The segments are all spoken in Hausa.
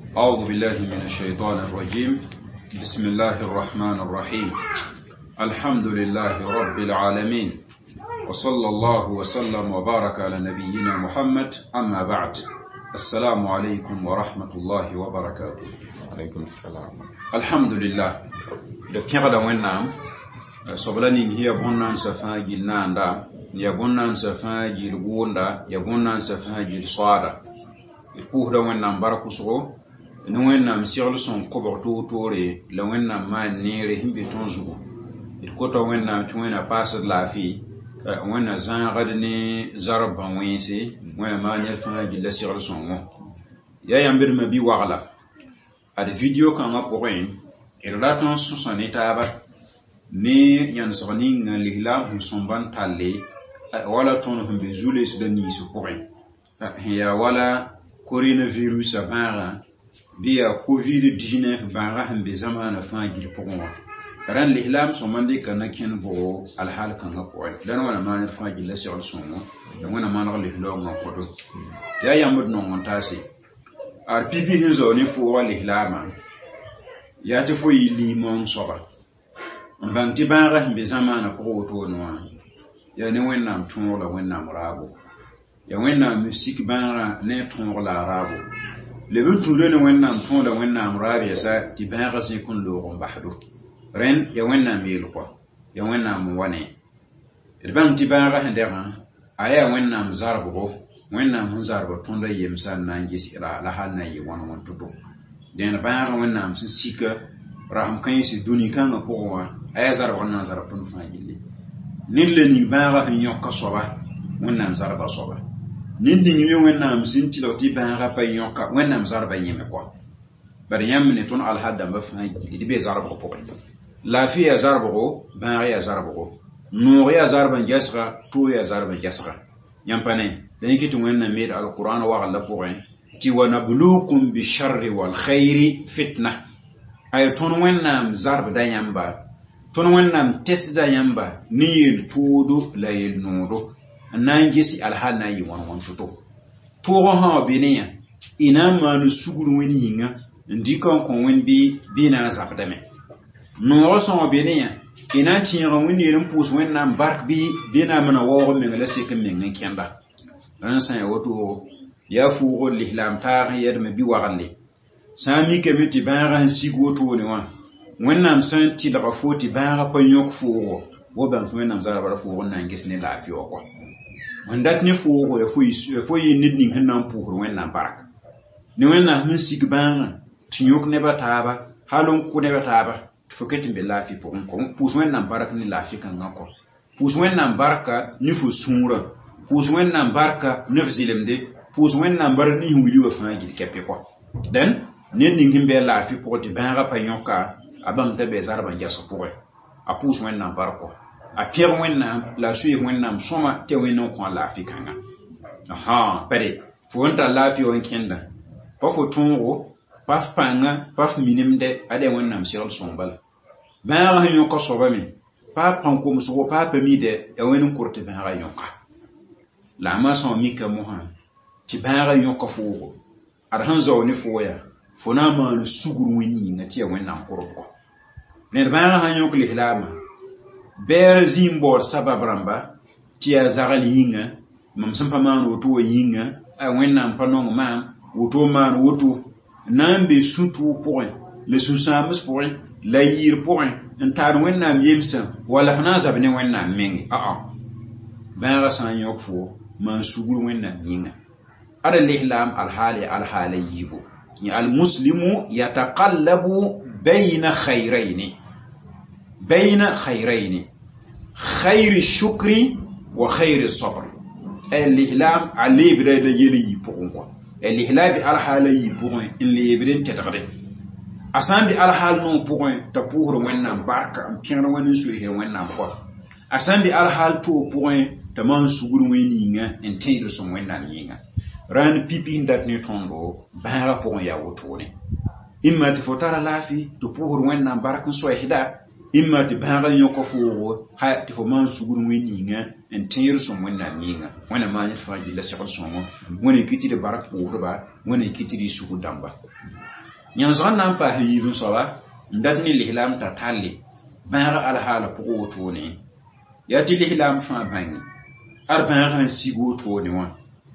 أعوذ بالله من الشيطان الرجيم. بسم الله الرحمن الرحيم. الحمد لله رب العالمين، وصلى الله وسلم وبارك على نبينا محمد. أما بعد، السلام عليكم ورحمة الله وبركاته. عليكم السلام. الحمد لله. لكن ونعم صبلاني هي بونان سفاجي ناندا، يا بونان سفاجي الغوندا، يا بونان سفاجي الصادا. يقول ونعم باركوسو نوينام سيرلسون كوبر توتوري لوينام ما نيري همبي تونزو الكوتو وينام توينا باسد لافي وينا زان غدني زرب وينسي وينا ما نيرفان جلا سيرلسون يا يامبر ما بي واغلا اد فيديو كان غبوين إرلاتون سوساني تابا ني يانسغنين لهلا مسومبان تالي ولا تون همبي زولي سدني سوبوين هي ولا coronavirus abara biya covid-19 banga hambe zamana fangil pokon ran lihlam so mande kana ken bo alhal kan ga poy dan wana man fangil la sol somo dan wana man lihlo ngam kodo ya yamud no montasi ar pipi hinzo ni fo wa lihlama ya te fo yi limon soba ban ti banga hambe zamana ko to no ya ne wennam tun wala wennam rabo ya wennam music banga ne tun wala rabo le buntu le wennam ton da wennam rabi sa ti banga sin kun lo gon bahdu ren ya wennam yel ko ya wennam wane irban ti banga handera aya wennam zarbo wennam zarbo ton da yemsa nan gisira la hal na yi won won tutu den banga wennam sin sika raham kan si duni kan ko wa aya zarbo nan zarbo ton fa gilli nille ni banga hin yokka soba wennam zarba soba nindi ngi wennam sinti loti banga pa yonka wennam zarba nyime ko bar yamne ton al hadda ba fa di be zarba ko ko la fi ya zarba ko banga ya zarba ko no ya zarba jasra to ya zarba jasra yampane dan kitu wennam me al qur'an wa alla ko ti wa nabluukum bi sharri wal khairi fitna ay ton wennam zarba da yamba ton wennam tesda yamba ni tudu la yel nudo nan gisi alhal na yi wan tuto to ha biniya ina manu suguru weni yinga ndikon kon wen bi na zakdame no so biniya ina tiira weni ren pus wen nan bark bi na mana wo men la se kan men kenda ran san ya wato ya fugo lihlam ta yar me bi wagalle sami ke miti baran sigo to ne wa wannan san ti daga foti bara pa yok fugo wo ban wannan zara bara fugo nan gisi ne lafiyo ko mandat ne fugo ya fuyi nidning hanan puhur wannan baraka ne wannan hun sigbana tinyok ne bataba halon ku ne bataba fuketin be lafi pokon ko pus wannan baraka ni lafi kan ngako pus wannan baraka ni fu sumura pus wannan baraka ne fzilemde pus wannan bar ni wili wa fangi kepe ko den nidning himbe lafi pokoti banga panyoka abam te be zarba jaso poe a pus wannan barako a pierre wennam la suye wennam soma te wenno ko la fikanga aha pare fonta la fi on kenda pa fo tungo paf panga paf minimde ade wennam sirol sombal ba ha yon ko soba mi pa panko muso pa pemide e wenno kurte ba ha yon ka la ma son mi ka mo ha ti ba ha yon ko fo ar han zo ni fo ya fo na ma lu suguru wenni ngati wennam korko ne ba ha yon ko lihlama ber zimbor sabab ramba tia zagal yinga mam sampa man woto yinga a wennam panon man woto man woto nambe sutu point le susams point la yir point entar wennam yemsa wala fana zabne wennam mengi ben san yok fo man sugul wennam yinga ada lihlam al hali yibo ni al muslimu yataqallabu bayna khayrayn خير الشكر وخير الصبر الإهلام عليه بريد يلي يبغون الإهلام على حال يبغون اللي يبرين تتغري أسان بي على حال نو بغون تبوهر وينام باركا أمبيان ونسوه وينام بغون أسان بي على حال تو بغون تمان سوغر وينينغا انتين رسوم وينام ينغا ران بيبين دات نيتونغو بارا بغون ياوتوني إما تفوتار لافي تبوهر وينام باركا سوه هدا imma ti bãaga yõka foogo ha tɩ fo maan sugr wẽn-ninga n tẽer sõm wẽnnaam yĩnga wẽna maan fãa gilla segl sõngo wẽna kɩ tɩ d bark pʋʋsdba wẽna kɩ tɩ d sugr dãmba yãnsg n na n paas yiib n soaba n dat ne lislaam t'a talle bãaga alhaala pʋgẽ wotone yaa tɩ lislaam fãa bãnge ad bãaga n sig wotone wã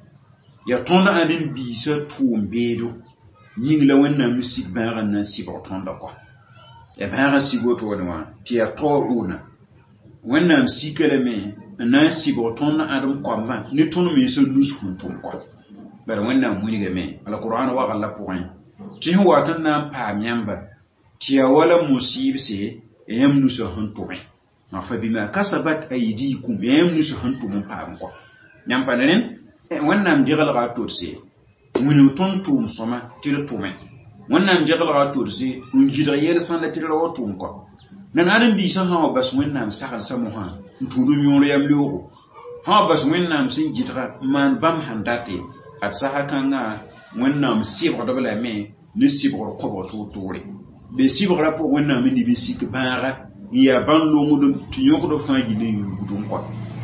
ya tõnd ad n biisa tʋʋm beedo yĩng la wẽnnaam sig bãaga n na n sɩbg tõnda kɔ ya bãaga sig wotone wã tɩ ya taouna wẽnnaam sika lame n na n sɩbg tõnd adem koambã ne tõnd mensã nus fũn tʋm kɔ bara wẽnnaam wilgame alqur'an wagl la pʋgẽ tɩ sẽn wat n na n paam yãmba tɩ ya wala musɩɩbse yãmb nusã sẽn tʋme fa bima kasabat aydikum yãmb nusã sẽn tʋm n paam kɔ yãmb pa ne rẽn wẽnnaam deglga a todse wĩnig tõnd tʋʋm sõma tɩ d tʋme wẽnnaam deglga a todse n gɩdg yel-sãnda tɩ d ra wa tʋʋm kɔ nan ãdem-biisã sã wa bas wẽnnaam saglsã mosã n tũud yõor yam leoogo sã wa bas wẽnnaam sẽn gɩdga n maan bãmb sẽn date ad sasa kãngã wẽnnaam sɩbgdb lame ne sɩbgr kõbg tʋʋr-tʋʋre be sɩbgrã pʋg wẽnnaam n lib n sik bãaga n yaa bãn longd tɩ yõkd fãa gill n yũugdum kɔ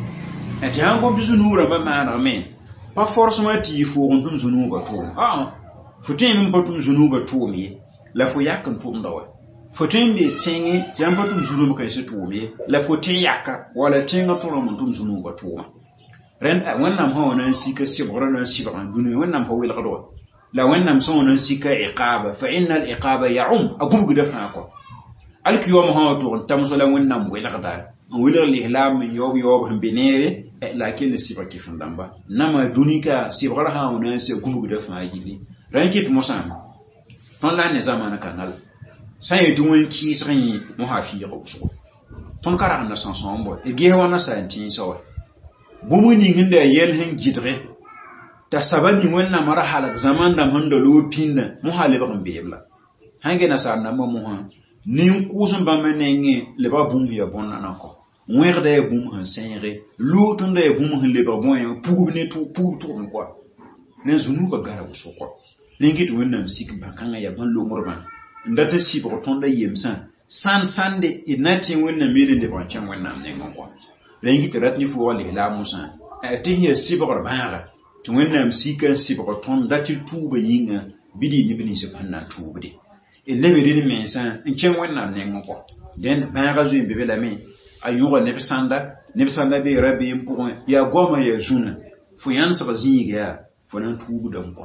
tɩ sãn gom tɩ zu-nuurãmbã maanegme pa forcément tɩ yɩ foog n tʋm zu-nuubã tʋʋm fo tõe n pa tʋm zu-nuubã tʋʋm ye la fo yak n tʋmda wa fo tõe n be tẽngẽ tɩ yãmb pa tʋm zu-rũmb kãensã tʋʋm ye la fo tõe yaka wala tẽngã tõrem n tʋm zu-nuubã tʋʋma rẽnd wẽnnaam sã wa na n sika sɩbgrã na n sɩbg n dũniyã wẽnnaam pa welgd wa la wẽnnaam sã wa na n sika iqaaba fa inna al iqaaba ya'um a gubgda fãa kɔ alkiyoom sã wa tʋg n tãmsa la wẽnnaam welgda n welg lislaam n yaoob sẽn be neere la a kell sɩbg kɩfen dãmba nama dũnika sɩbgrã sã wa na n sa gubgda fãa gilli rãn kɩt mosã tõnd la ne zamaana kãngal sã n yetɩ wẽn kɩɩsg n yẽ mosã fɩɩga wʋsgo tõnd ka ragenda sãn-sõng bɔ ges wãna sã n tĩisã wa bũmb ning sẽn da yɛl sẽn gɩdge t'a sababi wẽnnaam ra halg zaman dãmb sẽn da loog pĩndã mosã lebg n beeb la sãn ge nasaar nambã mosã nin-kʋʋs n bãmb nengẽ lebga bũmb ya bõn-nana kɔ wẽgda ya bũmb sẽn sẽege lootẽnda ya bũmb sẽn lebg bõe pugb tʋgm kɔ ne zu-nuubã gara wʋsg kɔ rẽn-kɩ tɩ wẽnnaam sik bã-kãngã ya bãn-longdbã n dat n sɩbg tõnda yemsã sãn-sãnde d na tẽ wẽnnaam yeed n lebg n kẽ wẽnnaam nengẽ kɔ rẽn-kɩ tɩ rat ne fooga lislaam mosã tɩ sẽn ya sɩbgr bãaga tɩ wẽnnaam sika n sɩbg tõnd dat tɩ tuubã yĩnga bɩd y neb ninsã pãn na n tuubde d lebe rẽd mensã n kẽ wẽnnaam nengẽ kɔ dẽnd bãaga zoe n be be lame a yõga neb sãnda bee ra beem pʋgẽ yaa goamã yaa zũnã fo yãnsg zĩiga yaa fo na n tuubdame kɔ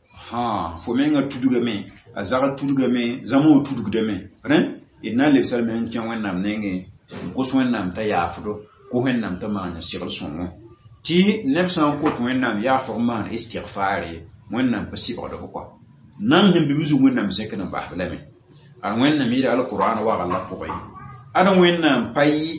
fo menga tudgame a zagl tudgame zãma wã tudgdame rẽ d na n lebsame n kẽ wẽnnaam nengẽ n kos wẽnnaam t'a yaafdo ko wẽnnaam t'a maan n segl sõngo tɩ neb sã n kot wẽnnaam yaafg n maan istigfaare wẽnnaam pa sɩbgdb kɔ nan sẽn bɩ zug wẽnnaam zẽkd n basb lame ad wẽnnaam yɩɩda alqur'an wagl la pʋgẽ ad wẽnnaam pa yɩ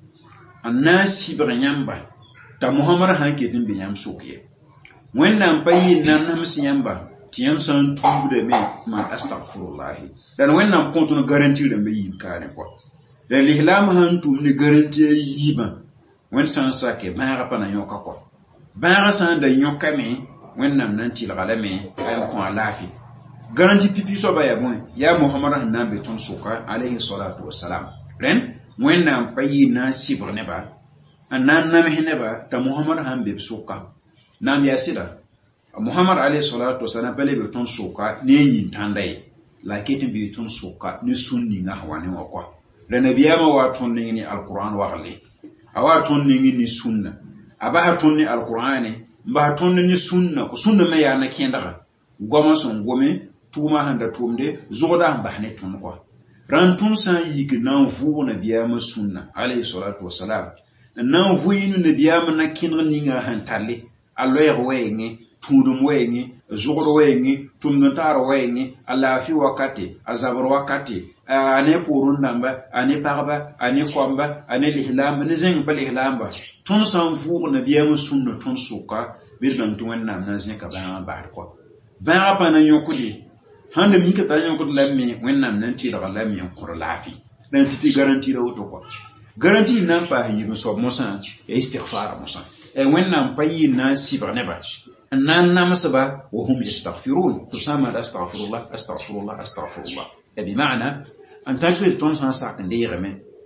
n na n sɩbg yãmba t'a mohamad sã n ket n be yãmb sʋk ye wẽnnaam pa yɩ n na n nams yãmba tɩ yãmb sã n tuubdame maan astagfirullahi la wẽnnaam kõ tõnd garanti rãmba yiib kaane kɔ la lislaam sã n tʋm ne garanti a yiibã wẽnd sã n sake bãaga pa na yõka kɔ bãaga sã n da yõkame wẽnnaam na n tɩlga lame a n kõ a laafɩ garanti pipi soaba yaa bõe yaa mohamad sẽn na n be tõnd sʋka alayhi salatu wasalam rẽnd wẽnnaam pa yɩ na n sɩbg neba n na n nams neba t'a mohamad sã n be b sʋka naam yaa sɩda mohamad alayhi salatu wasalam pa le be tõnd sʋka ne a yĩn tãnda ye la a ket n be tõnd sʋka ne sũn ninga sẽn wa ne wã kɔ la nabiyaamã waa tõnd ning ne alqur'an wagle a waa tõnd ning ne sũnna a basa tõnd ne alqur'ane n basa tõnd ne sũnna sũnna me yaa na kẽndga goamã sẽn gome tʋʋmã sẽn da tʋʋmde zʋgda sẽn bas ne tõnd kɔ rãn tõnd sã n yik n na n vʋʋg nabiyaamã sũnna alayhi salatu wasalam n na n vʋɩɩnu nabiyaamã na kẽndg ninga sẽn talle a loɛɛg wɛɛngẽ tũudum wɛɛngẽ zʋgd wɛɛngẽ tʋmd-n-taar wɛɛngẽ a laafɩ wakate a zabr wakate a ne pʋʋrẽ dãmba a ne pagba a ne koamba a ne lislaamba ne zẽng pa lislaamba tõnd sã n vʋʋg nabiyaamã sũnna tõnd sʋka bɩ d rãng tɩ wẽnnaam na n zẽka bãagã basd kɔ bãagã pa na yõkde sãn da mika t'a yõkd lame wẽnnaam na n tɩlg lame n kõr laafɩ la n tɩ tɩ garanti ra woto kɔ garanti na n paas yiib n soab mosã ya istigfaara mosã wẽnnaam pa yɩɩ na n sɩbg neba n na n namsba wa hum yastagfiruun tɩ b sã n maan astagfirullah astagfirullah astagfirullah bimana n tar tɩ tõnd sã n sak n deegame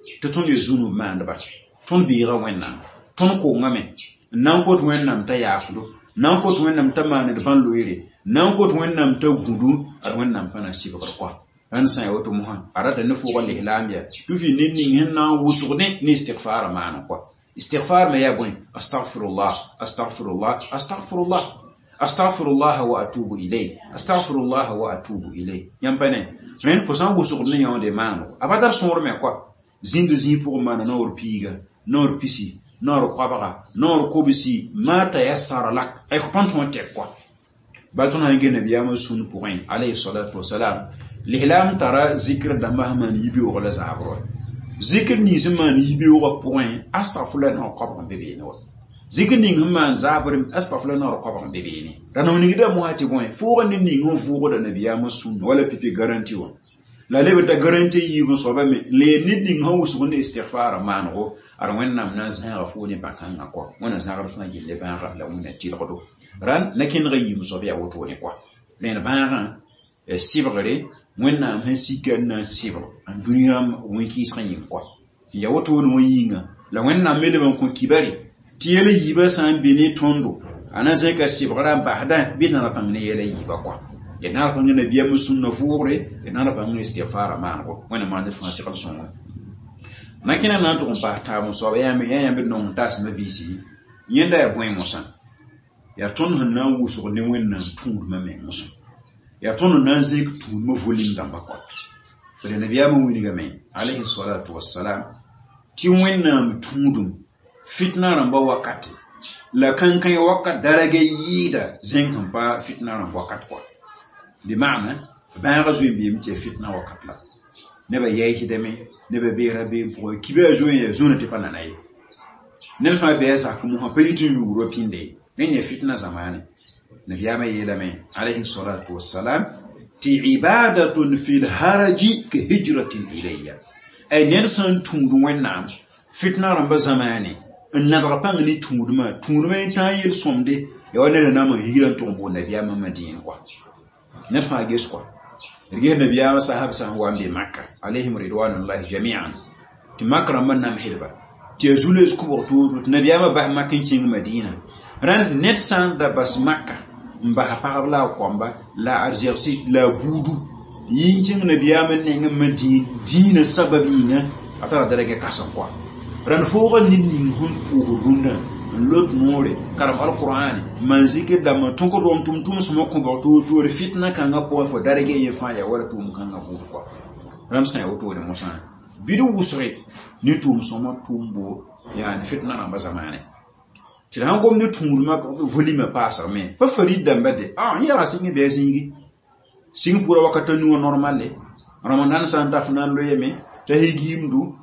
tɩ tõnd ye zũnu maandba tõnd biiga wẽnnaam tõnd koongame n na n kot wẽnnaam t'a yaafdo n na n kot wẽnnaam t'a maand bãn-loeere n na n kot wẽnnaam t'a gũdu ad wẽnnaam pa na sɩbgr koa rãnd sã n ya woto mosã a rata ne fʋʋga lislaam ya tɩ fɩ ned ning sẽn na n wʋsg ne istigfaara maan koa استغفار ما يبغي استغفر الله استغفر الله استغفر الله استغفر الله واتوب اليه استغفر الله واتوب اليه يمبني من فسان بوسو ne yonde manu abadar sor me quoi zindu zi pour mana nor piga nor pisi nor qabara nor kobisi mata yassara lak ay ko pan son tek quoi baltona ngene biyama sun pour un alayhi salatu wassalam l'ihlam tara zikr da mahman yibi wala zabro zikr ni zaman yibi wa point astaghfirullah na qabran bebe no zikr ni man zabrim astaghfirullah na qabran bebe ni dana ni gida mo hati point fo ni ni ngon fo da nabiya masun wala pipi garanti won la lebe ta garanti yi bo so ba me le ni ding hawu so ne istighfar man go ar wonnam na zahara fo ni bakan ko wona zahara fa gille ba ra la wona ti rodo ran lakin gayi mo so biya woto ni quoi le na ba ran sibgare wẽnnaam sẽn sika n na n sɩbg n dũni rãmb wẽn-kɩɩsg yĩng koa ya woto ne wã yĩnga la wẽnnaam me leb n kõ kibare tɩ yɛla yiibã sã n be ne tõndo a na zẽka sɩbgrã n basda bɩ na ra pãng ne yɛla yiibã koa ya na ra pãng ne nabiyam sũnna vʋʋgre ya na ra pãng ne istigfaara maanego wẽna maan d fãa segl sõngo nakẽna na n tʋg n paas taab n soab yaa yãmb d nong n taasmã biisi yẽnda yaa bõe mosã yaa tõnd sẽn na n wʋsg ne wẽnnaam tũudmã meng mosã ya tõnd na n zẽk tũudmã volim dãmba koa bd nabiyaamã wilgame alayhi salatu wassalam tɩ wẽnnaam tũudum fitna rãmba wakate la kãn-kãe wakat darage yɩɩda zẽng sẽn pa fitna rãmb wakat koa bɩ maana bãaga zoe beeme tɩ ya fitna wakat la nebã yɛɛsdame nebã beera bee pʋgẽ kibã zoe ya zũna tɩ pa nana ye ned fãa bɩa sak mosã pa yɩ tɩ n yugrã pĩnde rẽ ya fitna zamaane nabiyaamã yeelame alayhi salatu wassalam tɩ ibadatun fi lharaji ka hijratin ilayya ay ned sẽn tũud wẽnnaam fitna rãmba zamaane n nadg pãng ne tũudmã n tã n yel sõmde ya wa ned na n hijra n tʋg n boond nabiyaamã madĩin koa ned fãa ges koa d ges nabiyaamã sahab sã n wa n be maka alayhim ridwanullahi jamian tɩ mak rãmbã namsdba tɩ ya zu-les kʋbg toodo tɩ nabiyaamã bas mak n kẽng madĩinã rãnd ned sã n da bas maka n basa pagb la a kõmba la a zɛgsi la a buudu yĩn kẽng nabiyaamã neng n madĩin dĩinã sabab yĩnga a tara darɛgɛ kãsem koa rãnd fooga ned ning sẽn pʋʋsd rũndã n lot noore karem alqur'ane man zikr dãmbã tõkd rom tʋm-tʋmsmã kõbg toor-toore fitna kãngã pʋgẽ fo dargɛ yẽ fãa ya wala tʋʋm kãngã buud koa rãmb sã n ya wotoore mosã bɩd wʋsge ne tʋʋm-sõma tʋʋmbo yaani fitna rãmbã zamaane tɩ d sãn gom ne tũudmã volima paasgme pa farid dãmba de yãga sɩng bɩa zĩigi sɩng pʋra wakata nuwã normale ramadan sã n taf na n loeeme t'a higiimdu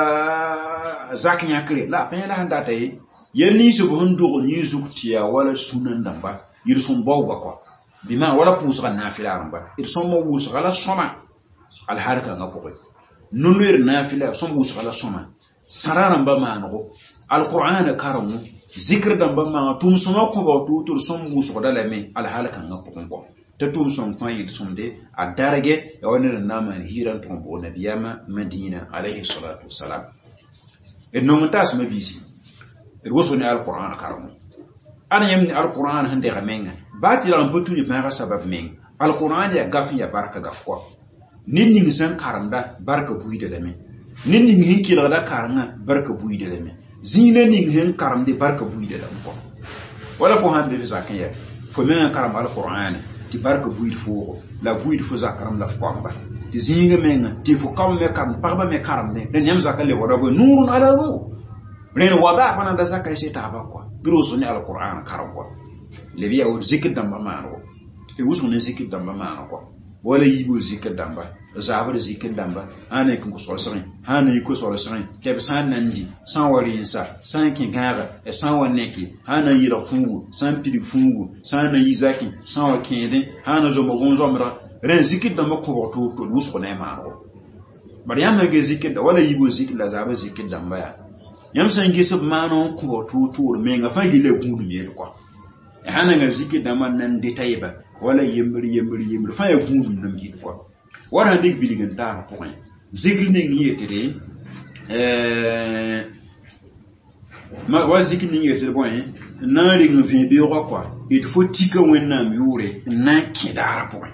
t'a zak yãkre la a pẽ la sẽn data ye yel ninsb sẽn dog yẽ zug tɩ yaa wala sũna n dãmba yel sõm baooga koa bɩ wala pʋʋsga naafɩla rãmba d sõma wʋsga la sõma alhal kãngã pʋgẽ no-loeer naafɩla sõm wʋsga la sõma sãra rãmba maanego alqur'ana karengo zikr dãmba maaga tʋʋm-sõma kõbg tʋʋtʋr sõm wʋsgda lame alhal kãngã pʋgẽ kɔ t'a tʋʋm-sõm fãa yel sõmde a dargɛ ya wa ned n na n maan hijra n tʋg n boog nabiyaamã madĩinã alayhi salatu wasalam d nong n taasmã biisi d wʋsg ne alqur'an karengo ana yãmb ne alqur'an sẽn dɛga menga baa tɩ rag n pa tũ ne bãagã sabab meng alqur'an yaa gaf n ya barka gaf koa ned ning sẽn karemda barka buiida lame ned ning sẽn kelgda karengã barka buiida lame zĩinã ning sẽn karemde barka buiida lame koa wala fo sãn be f zakẽ ya fo mengã karem alqur'ane tɩ barka buiid foogo la buiid fo zakrem la f koamba tɩ zĩigã mengã tɩ fo kaob me karem pagba me karemde rẽnd yãmb zakã le wada bõe nuurun ala nuur rẽnd wada pa na da zakã y taaba koa bɩ wʋsg ne alqur'an karem koa leb yaa wod zikr dãmba maanego tɩ wʋsg ne zikr dãmba maana koa wala yiibr zikr dãmba zaabr zikr dãmba sã n k n kʋ-soalsgẽ sã n na yik ko-soalsgẽ kɛb sã n na n di sã n wa rẽensa sã n kẽ gãaga sã n wa neke sã n na yɩlg fũugu sã n pidg fũugu sã n na yi zakẽ sã n wa kẽedẽ sã n na zomg n zomdga rẽnd zikr dãmba kõbg toor-toor wʋsg ne a maanego bara yãmb na ge zikr da wala yiibr zikr la zaabr zikr dãmba yaa yãmb sã n ges b maan n kõbg toor-toor menga fãa yella gũudum yel koa sã n nanga zikr dãmbã n na n deta yeba wala yembr fãa yaa gũudum nam yɩl koa wara dik bilg n taar pʋgẽ zikr ning yetɩre ma wazik ni yete boy na ring vi bi ro quoi il faut tika wonnam yure na ki dara point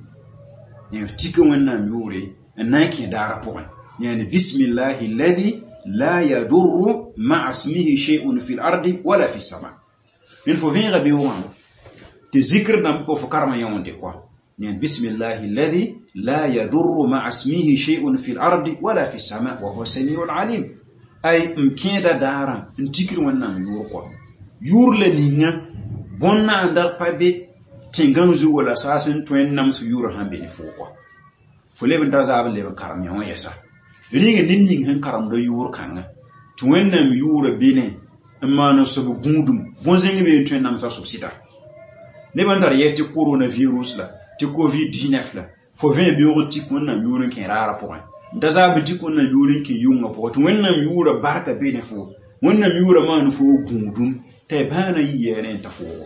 ni tika wonnam yure na ki dara point yani bismillahi alladhi la yadurru ma'a ismihi shay'un fil ardi wala fis sama il faut venir bi won te zikr dam ko karma yonde quoi يعني بسم الله الذي لا يضر مع اسمه شيء في الأرض ولا في السماء وهو السميع العليم أي مكيدا دارا نتكر ونام يورقوا يور لنينا بنا عندك بابي تنغنزو ولا ساسن توين نمس يور هم بنفوقوا فليبن تزابن لبن كرم يوم يسا رينغ نينين هن كرم دو يور كانا توين نم يور بيني أما نسبو غندم بونزينغ بين توين نمس سبسيدا لبن تر يفتي كورونا فيروس لا ti covid-19 la fo vin biyo ti kun na yurin kin rara point da za bi ti kun na yurin kin yunga point wannan yura barka be ne fo wannan yura ma no fo gundum te bana yere ta fo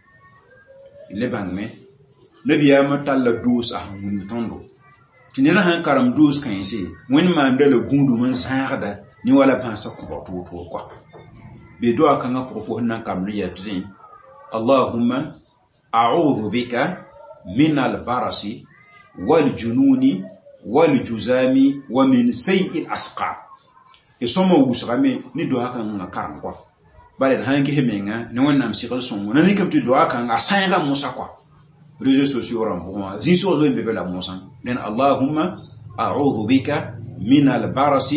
le bangme le biya matalla dus ah mun tondo tinira han karam dus kan yese wen ma ndele gundum zaada ni wala pansa ko to quoi be do aka nga fo nan kam ni yatrin allahumma a'udhu bika من البرص والجنون والجزام ومن سيء الأسقام يسمى وسرامي ندوا كان كارم كوا بعد هانكي همينغا نوان نامسيقل سومو نانيكم تدوا كان أسايغا موسى كوا ريزو سوسيو رامبوما زيسو زوين ببلا موسى لأن اللهم أعوذ بك من البرص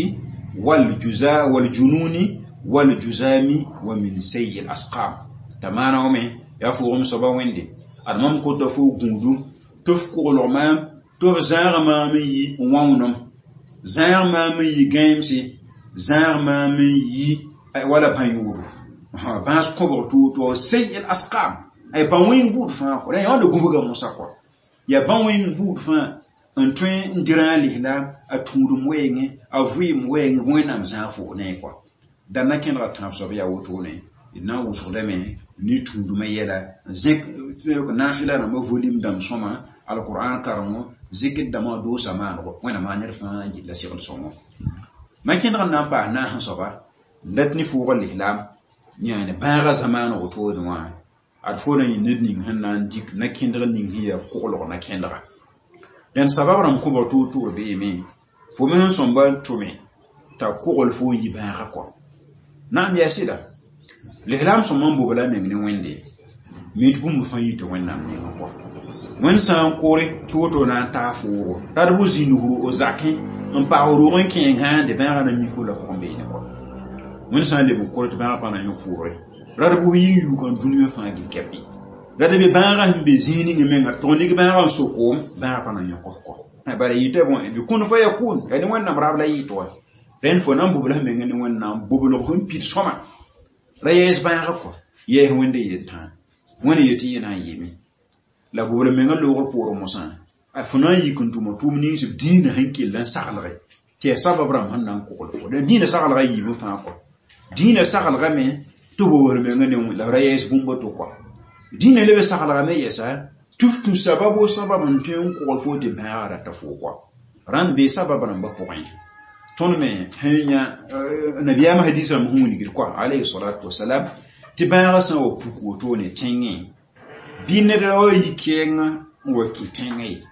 والجنون والجزام ومن سيء الأسقام تمانا ومي يفوهم سبا ويندي المام كنت فوق جندو تفكر العمام تفزار ما مي وانم زار ما مي جيمسي زار ما مي ولا بانيورو باس كبر تو سي الاسقام اي باوين بود فان ko ya ndo gumbuga musa ko ya baawin بود فان en train ndirali la atudu mwenge avui mwenge mwena mzafo ne ko dan nakin ratap so ya wuto ne ina wusuleme ni tundu mayela zik nafila na volume dam soma alquran karamo zikid dama do sama no wena manir fa jilla sikol somo makin na pa na hasoba latni fuqal ihlam yani baga zamanu to duma adfona ni nidning hanan dik na kindra ning hiya ko na kindra dan sababram ko botu to be me fo men somba to me ta ko fo yi baga ko nam ya sida l'ihlam somman bobala mengni wende mit bum fa yito wennam ni ko wen san kore toto na ta furo dar bu zinuhu o zaki on pa oro ron kin ha de ba na mi ko la ko be ni ko wen san le bu ko to ba pa na yo furo dar bu yi yu kon duniya fa gi kepi dar be ba ra be zini ngi menga to ni ba ra so ko ba pa na yo ko ba re yite bon bi kun fa yakun yani wennam rabla yito ren fo nan bobala mengni wennam bobolo hon pit soma rayes bayaga ko ye wende yetan woni yeti na yimi la bobole menga lo poro mosan afuna yikuntu mo tumni su dina hankil lan sagalre te sababram hannan ko ko de dina sagalre yibu fa ko dina sagalre me to bobole menga ne la rayes bumbo to ko dina lebe sagalre me yesa tuftu sababu sababan ten ko fo te baara ta fo ko ran be sababram ba ko ton me hanya nabiyama hadisa muhuni gir ko alayhi salatu wassalam tibara san o puku to ne tengi binere o yikenga o kitengi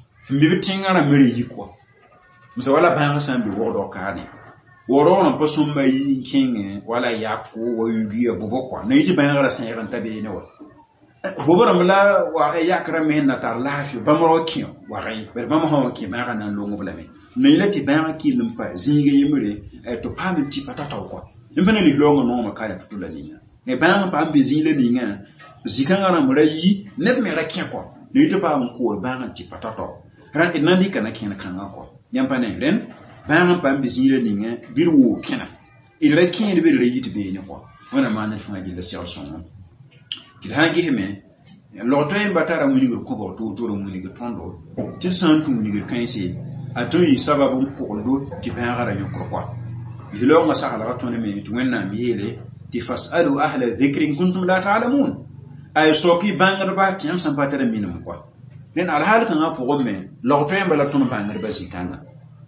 mbi tinga na mere yiko msa wala banga san bi wodo kane wodo na posumba yikenga wala yakko wo yugi abubakwa na yiti banga ra san yaran tabe ne wa bobara mala wa yakra me na tar lafi bamaro kiyo wa gai ber bamaro ki ma kana longo blame ne ilati banga ki lumpa zinga yimure to pam ti patata ko impana li longo no ma kala tutula linya ne banga pam be zinga linya zikanga na murayi net me rakin ko ne yiti pam ko banga ti patata ran inandi kana kina kanga ko nyampa ne ren banga pam be zinga linya birwo kina ila kin de be yiti be ne ko wana ma na fanga gilla sial songo kilhangi heme lotoy batara munigo ko bo to toro munigo tondo ti santu munigo kanse atoyi sababu ko ndo ti baara yokko ko dilo nga sakala ratone me to wenna miyele ti fasalu ahla dhikri kuntum la ta'lamun ay soki bangar ba kiyam sampatara minum ko nen al hal kan apo gomme lotoy bala ton bangar ba sikanga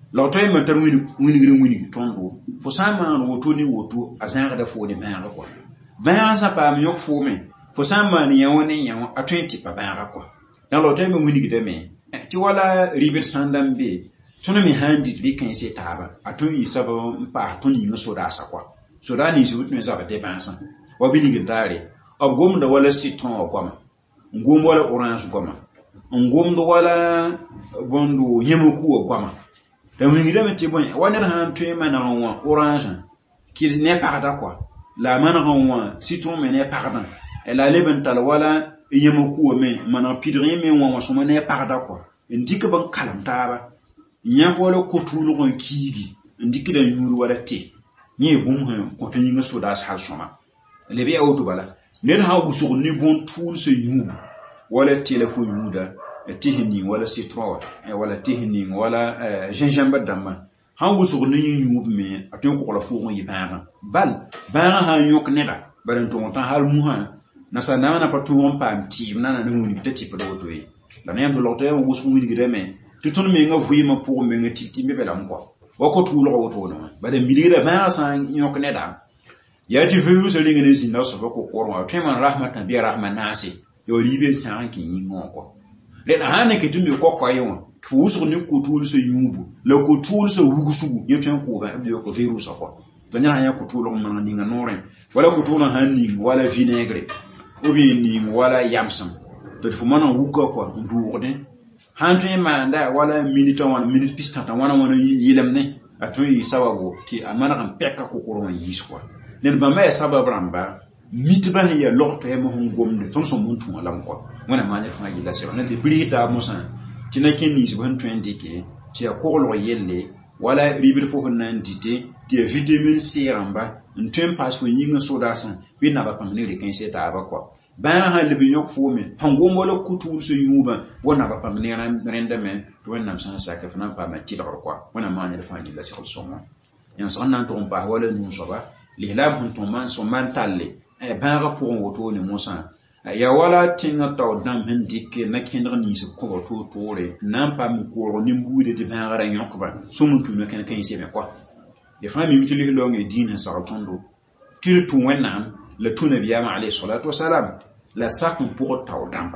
la toy man tar wini tondo fo sama woto ni woto azanga da fo ni banga quoi banga sa pa mi yok fo me fo sama ni yawoni yaw a 20 pa banga quoi dans la toy man wini gide me ti wala ribir sandambe tuna mi handi li kan se taba atun isaba pa tuni no soda sa quoi soda ni su tun sa ba dépense wa bini gidare ab gom da wala citron quoi ngom wala orange quoi ngom do wala bondo yemoku quoi da wingi da meti bon wonner han tué mana wa orange qui n'est pas d'accord la mana wa citron mais n'est pas d'accord elle a lebental wala yemoku mais mana pidrin mais wa so n'est pas d'accord ndika ban kalamta ba nya wala ko tulu ko kiigi ndiki da yuru wala te ni bum ha ko tan yinga soda sa soma le be awto bala len ha bu so ni bon tool se yubu wala téléphone yuda tihini wala citron wala tihini wala gingembre dama ha bu so ni yubu me atun ko la fo yi bana bal bana ha yok neda baran to tan hal mu ha na sa na patu on pam ti na nguni te ti pado to yi la ne am lote wo so ngini greme tutun me nga vuyi ma pour me nga titi me bela mko wako tulo ko to no ba de miligira ba san yok neda ya ti vu so linga ne sin na so ko ko ro tema rahmatan bi rahmanasi yo libe san ki yingo ko le na hane ke tumbe ko ko yo fu so ni ko tulo so yubu le ko tulo so wugusugu yeten ko ba bi ko virus ko tanya ya ko tulo man ninga nore wala ko tulo hanni wala vinaigre ou bien ni wala yamsam to fu man wugo ko nduurde hantu manda wala minute pistata wana yilemne atu sababu ti amana kan pekka ko ko ron yiswa len ba me sababu ramba mitba ya lokto e mo ngomde ton so muntu alam ko wana manya fa gila se wana te brita musa ti na ken ni so ban 20 ke ti ko lo yelle wala ribir fo nan dite ti vitamin C ramba ntem pas ko yinga soda san bi na ba pamne re ken se ta ba ko ba ha le binyok fome hango mo lo kutu so yuba wona ba pam ne renda men to wona san sa ka fana pa ma ti do quoi wona ma ne fa ni la ko so mo yan san nan to pa wala nu so ba li la bun to man so man talle e ba ga pour woto ni musa ya wala tinga taw dam hen dikke na kindra ni so ko to tore nan pa mu ko ni mbude de ba ga yok ba so mu tu me kan kan se me quoi de fa mi mitili lo ngi dina sa tondo ti tu wona le tuna biyama alayhi salatu wassalam la sakun pour taw damba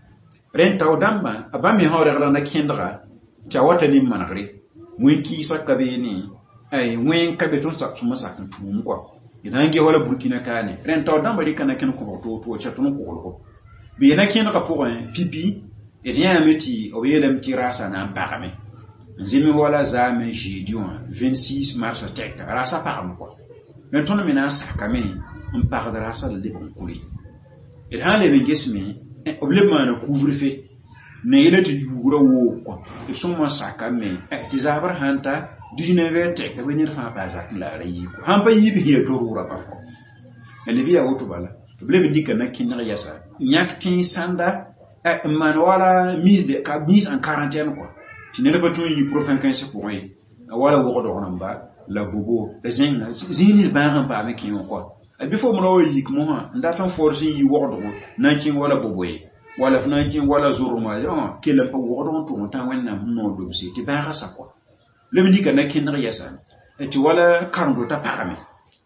ren taw damba abami hawre gala na kendra ta wata ni managre wen ki sakabe ni ay wen kabe ton sak suma sakun tum ko idan ge wala burkina kane ren taw damba ri kana ken ko to cha ton ko bi na ken ka pour pipi et rien meti o yelem tirasa na parame nzimi wala zame jidion 26 mars tek rasa parame ko ren ton mena sakame on pardera ça de bon couler et han le bengesmi oblement na couvre-feu ne ile tu jugura wo ko e suma saka me ti zabar hanta 19 tek be ni fa ba za la rayi ko han ba yibi he to rura pa ko ele biya woto bala to ble dika na kinna yasa nyakti sanda man wala mise de ka mise en quarantaine quoi ti ne ba to yi profin 15 pour yi wala wo ko do namba la bobo zinga zini ba ran pa me kin quoi before mo yi ko ha ndatan force yi wodo nankin wala boboye wala nankin wala zuruma ke la pa wodo to tan wenna no do se ti ba rasa quoi le me dit que nakin riyasa ti wala karndo ta parame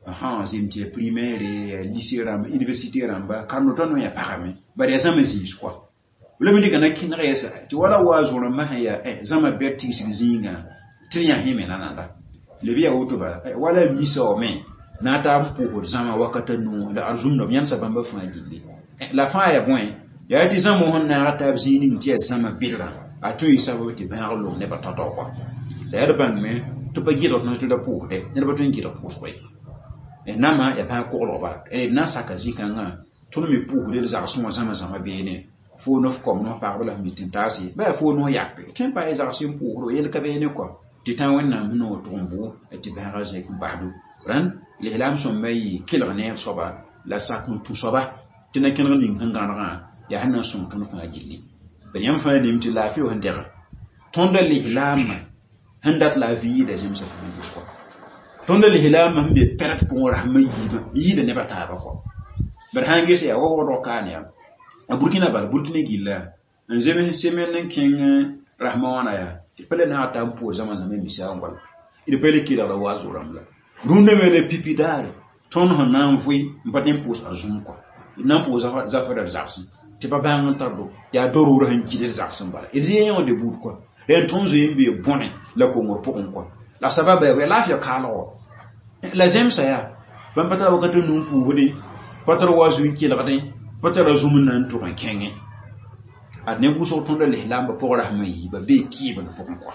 zimti primaire et lycée ram université ramba karndo to no ya parame ba des amazis quoi le me dit que nakin riyasa ti wala wa zuruma ha ya zama berti zinga triya hime nananda le biya wotoba wala miso me nata pour zama wakata nu la arzum no yan sabamba fa gilli la fa ya bon ya ti zama hon na rata zini mti zama birra atu isawo ti ba lo ne batato quoi la ban me to pa giro no to da pour de ne ba to ngiro pour quoi nama ya ba ko lo ba na saka zikanga to me pour de za so zama bene fo no comme no par la mitintasi ba fo no yak tin pa za sim pour yel ka bene quoi ti tan wonna no tombo ti ba ra ze ku badu ran l'islam son mai kilrne soba la sakun tu soba tina ken ning ngana ya hanan son tun fa gilli ben yam fa nim ti lafi o handera tonda l'islam handat la vie des hommes sa famille quoi tonda l'islam be perte pour rahma yi de ne bata ba ko ber hange se ya wo do kanya a burkina gilla nzeme semen ken rahma wana ya ti pele na ta mpo zama zama misa ngwal ida pele kila la wazo ramla runde mele pipi dare ton hon nan vui mpatin pos azum ko nan pos za fara zaksin ti pa ban tardo ya dorura han kide zaksin bala izi yon de bud ko ren tonzo yimbe bonne la ko ngor pokon ko la sababa ya lafiya kalo la zemsa ya ban pata wakati numpu wudi patara wazu kila kadai patara zumun nan to kan kenge adne bu so tonda le lamba pokora hamayi ba be ki ba pokon ko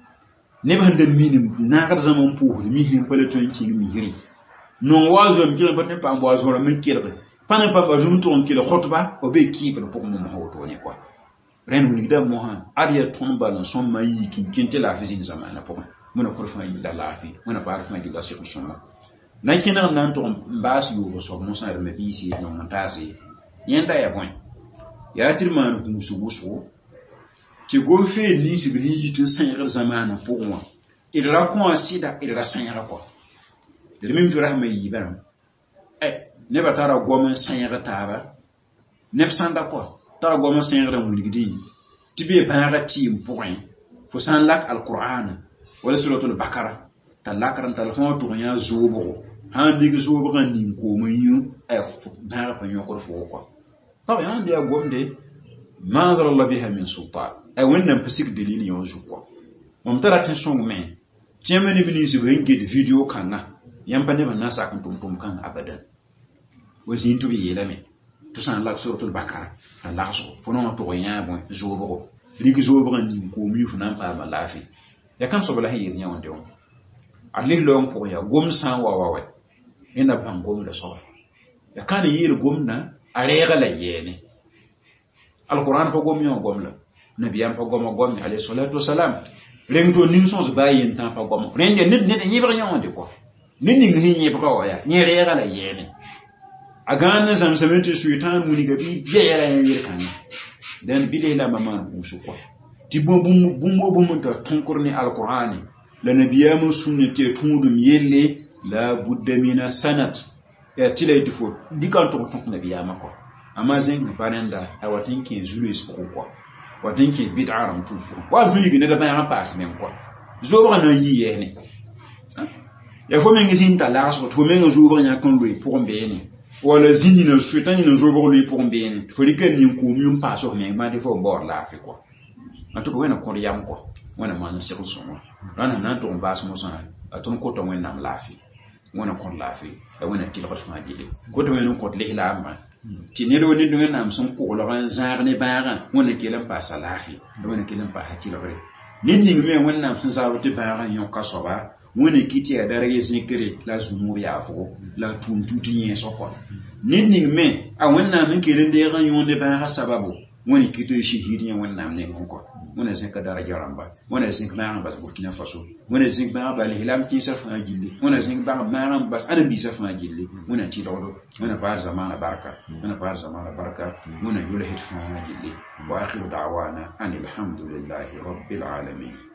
ne ban da minim na gar zaman pu mi hin pale to yin mi hiri non wazo mi kila batne pa wazo ra min kila pana pa ba zum ton kila khotba o be ki ba pokon mo hoto ne ko ren woni da mo han ariya ton ba non son mayi kin tela fizin zamana pokon mona ko fa yi da lafi mona ba fa yi da shi ko shoma nan kina nan to mbas yu so mo sa me bisi no montasi yenda ya bon ya tirman kun subuso ti go fe ni si bi tun sanyar zamana pour moi il raconte sida il ra sanyar ko de même tu rahma yi ban ne ba tara goma sanyar taba ne sanda ko tara goma sanyar mu gidi ti be ba ti point fo san lak alquran wala suratul bakara talakaran talfon to nya zubo han dig zubo kan nin ko mun yu ba pa nyoko fo ko taw yan dia gomde manzar Allah biha min sultan ay wannan fisik dalili yon zuko mom tara tin song men jemani bini su rengi de video kana yamba ne banna sa kan tum kan abadan wasi to bi yelame to san lak suratul bakara Allah so fono to nya bon zubo rig zubo kan nin ko mi fu nan pa ma lafi ya kan so bala hin nya wonde on alli long po ya gom san wa ina ban gom da so ya kan yil gom na arega la yene alquran fa gom yon gom la nabiyam fa gom gom alayhi salatu wassalam rengto nin sons bayin tan fa gom rende nit yibra yon de ko nit ni yibra ya ni rega la yene agana zam samete suitan muni gabi biya la yene kan dan bile la mama musu ko ti bum ta tonkorni alqurani la nabiyam sunnati tumudum yelle la budda mina sanat ya tilay difo dikanto tonk nabiyam ko amma zeng bananda awatin ki zulus ko watin ki bid'aram tu wa zuli ne da bayan pass men ko zo ba na yi yene ya fo men ngin ta la so to men zo ba nya kan lui pour mbeni wala zini na sutan ni zo ba lui pour mbeni fo dikan ni ko mi pa so men ma defo bor la fi ko atuko wena ko yam ko wana man sekul so mo rana nan to bas mo sa atun ko to wena lafi wana ko lafi da wana ti ko fa jide ko to wena ko le la ma ti ne do ni do nam son ko lo ran zar ne baara wana kelan pa salafi da wana kelan pa hakilo re ninni me wana son sa wote baara yon ka so ba wana kiti ya darage zikri la zumu ya fo la tuntuti yen so ko ninni me a wana min kelen de ran yon de baara sababu wani kito shi hiriyan wannan ne ko wani sai ka daraja ramba wani sai ka bayan bas Burkina Faso wani sai ka bayan bal hilam ti safa gilli wani sai ka bayan bas ana bi safa gilli wani ti dodo wani ba zamana barka wani yulhid fa gilli wa akhiru da'wana anil hamdulillahi rabbil alamin